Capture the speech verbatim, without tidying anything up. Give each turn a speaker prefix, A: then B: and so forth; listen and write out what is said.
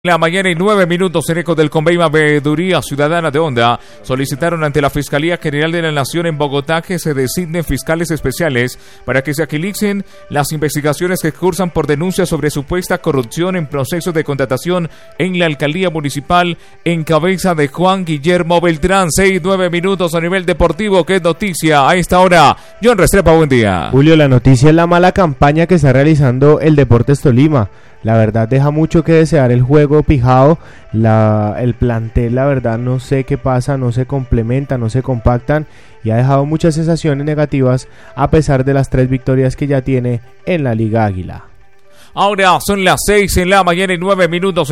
A: La mañana y nueve minutos en eco del Conveima Veeduría Ciudadana de Honda solicitaron ante la Fiscalía General de la Nación en Bogotá que se designen fiscales especiales para que se agilicen las investigaciones que cursan por denuncias sobre supuesta corrupción en procesos de contratación en la Alcaldía Municipal en cabeza de Juan Guillermo Beltrán. Seis, nueve minutos a nivel deportivo. ¿Qué noticia a esta hora? John Restrepo, buen día.
B: Julio, la noticia es la mala campaña que está realizando el Deportes Tolima. La verdad deja mucho que desear el juego pijado, la, el plantel la verdad no sé qué pasa, no se complementan, no se compactan y ha dejado muchas sensaciones negativas a pesar de las tres victorias que ya tiene en la Liga Águila.
A: Ahora son las seis en la mañana y nueve minutos.